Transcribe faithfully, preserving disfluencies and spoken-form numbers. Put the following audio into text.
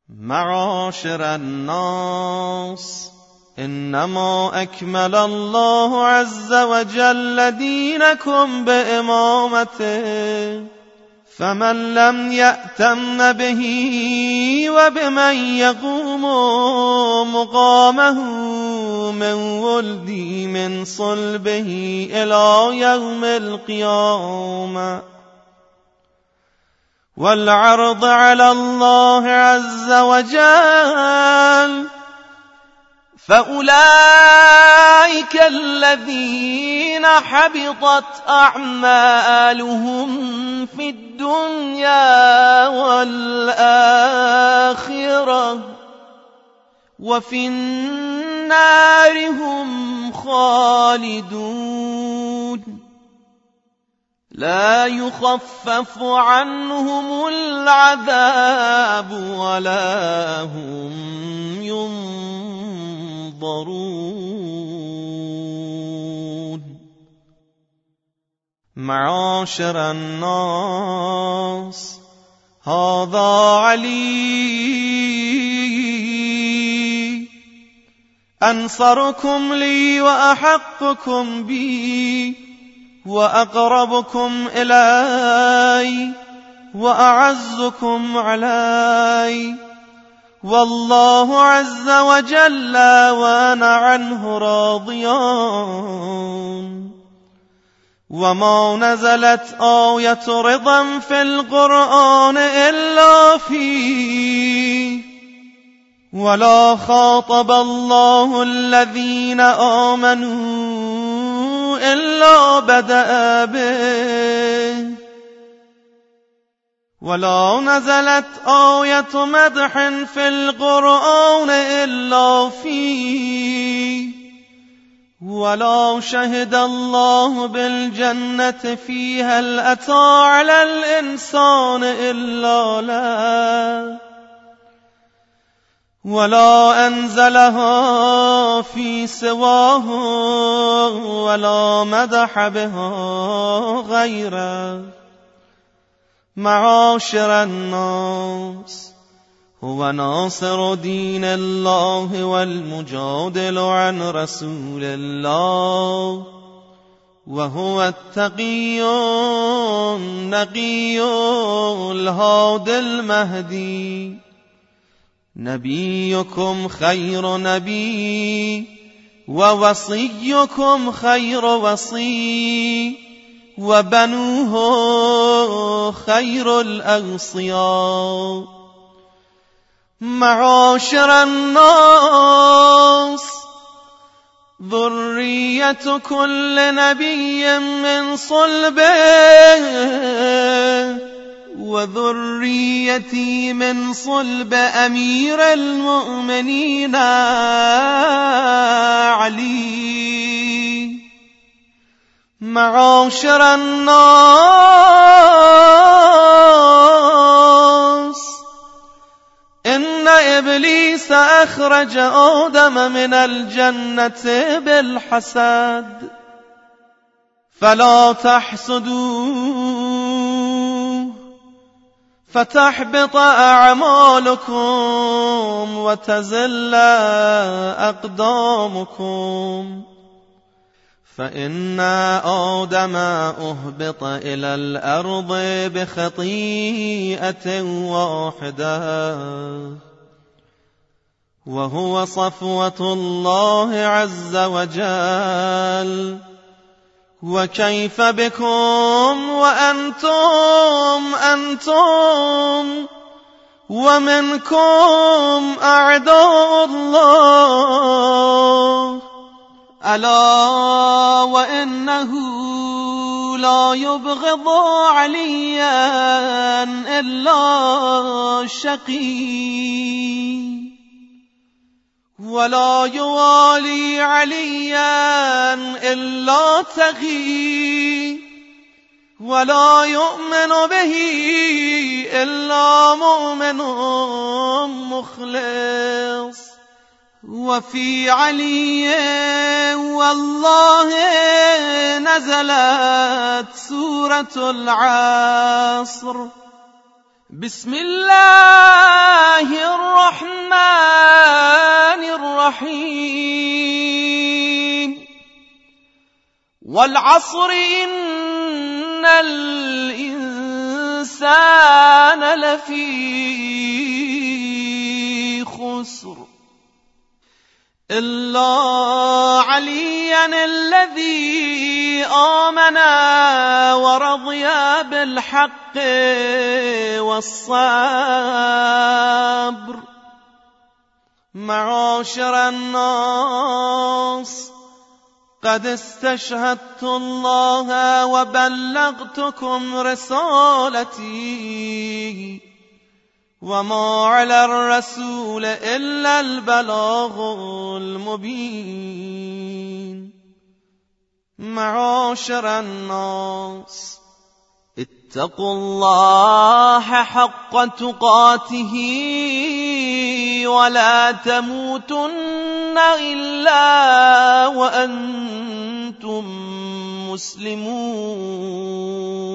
معاشر الناس، انما اکمل الله عز وجل دینکم بامامته، فمن لم یأتم به و بمن یقوم مقامه من ولدی من صلبه الى یوم القیامه والعرض على الله عز وجل، فأولئك الذين حبطت أعمالهم في الدنيا والآخرة وفي النار هم خالدون، لا يخفف عنهم العذاب ولا هم ينظرون. معاشر الناس، هذا علي أنصركم لي وأحقكم بي وأقربكم إلي وأعزكم علي، والله عز وجل وأنا عنه راضيان. وما نزلت آية رضا في القرآن إلا فيه، ولا خاطب الله الذين آمنوا إلا بدأ به، ولا نزلت آية مدح في القرآن إلا فيه، ولا شهد الله بالجنة فيها هل أتى على الإنسان إلا له، ولا أنزلها في سواه ولا مدح بها غيره. معاشر الناس، هو ناصر دين الله والمجادل عن رسول الله، وهو التقي النقي الهادي المهدي، نبيكم خير نبي ووصيكم خير وصي وبنوه خير الأوصياء. معاشر الناس، ذرية كل نبي من صلبه، وذريتي من صلب أمير المؤمنين علي. معاشر الناس، إن إبليس أخرج آدم من الجنة بالحسد، فلا تحسدوه فتحبط أعمالكم وتزل أقدامكم، فإن آدم أهبط إلى الأرض بخطيئة واحدة، وهو صفوة الله عز وجل. وكيف بكم وأنتم أنتم ومنكم أعداء الله، ألا وإنه لا يبغض عليا إلا شقي، ولا يوالي عليا إلا تغي، ولا يؤمن به إلا مؤمن مخلص. وفي علي والله نزلت سورة العصر. بسم الله الرحمن والعصر إن الإنسان لفي خسر إلا عليا الذي آمن ورضي بالحق والصبر. معاشر الناس، قد استشهدت الله وبلغتكم رسالتي، وما على الرسول إلا البلاغ المبين. معاشر الناس، اتقوا الله حق تقاته ولا تموتن إلا وأنتم مسلمون.